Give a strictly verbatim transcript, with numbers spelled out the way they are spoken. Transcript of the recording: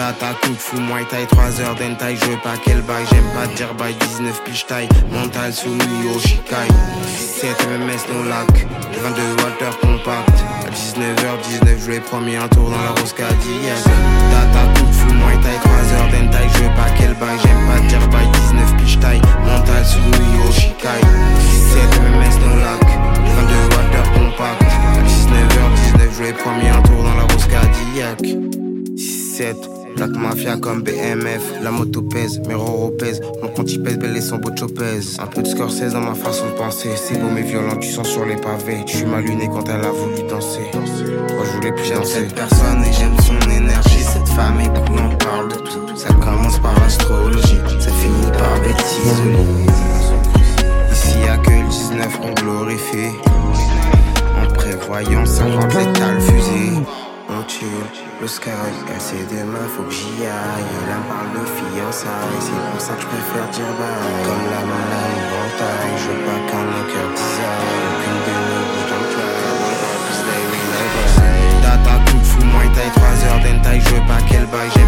Data, coup de fou, Muay Thai, trois heures d'entaille, je veux pas quel bail, j'aime pas dire bye, dix-neuf piche taille, mental soumis au Shikai. sept M M S no lac, vingt-deux Walter compact. À dix-neuf heures dix-neuf, je lui ai promis un tour dans la rose Cadillac. Data, coup de fou, Muay Thai, trois heures d'entaille, je veux pas quel bail, j'aime pas dire bye, dix-neuf piche taille, mental soumis au Shikai. sept M M S no lac, vingt-deux Walter compact. À dix-neuf heures dix-neuf, je lui ai promis un tour dans la rose Cadillac. sept Black Mafia comme B M F, la moto pèse, mes roro pèse, mon compte y pèse, belle et son bocho pèse. Un peu de Scorsese dans ma façon de penser, c'est beau mais violent, tu sens sur les pavés. Tu m'as luné quand elle a voulu danser, moi je voulais plus j'aime danser. Cette personne et j'aime son énergie, cette femme est cool, on parle de tout. Ça commence par astrologie, ça finit par bêtise. Ici y'a que le dix-neuf qu'on glorifie, en prévoyant cinquante létales fusées. On tue le sky, elle sait demain faut que j'y aille. Elle me parle de fiançailles, c'est pour ça que je préfère dire bye. Comme la main à l'éventail, je veux pas qu'un mon cœur design. Aucune de nous bouge dans le club, on va plus day we never. Data, coup de fou, Muay Thai, trois heures d'entaille, je veux pas qu'elle baille.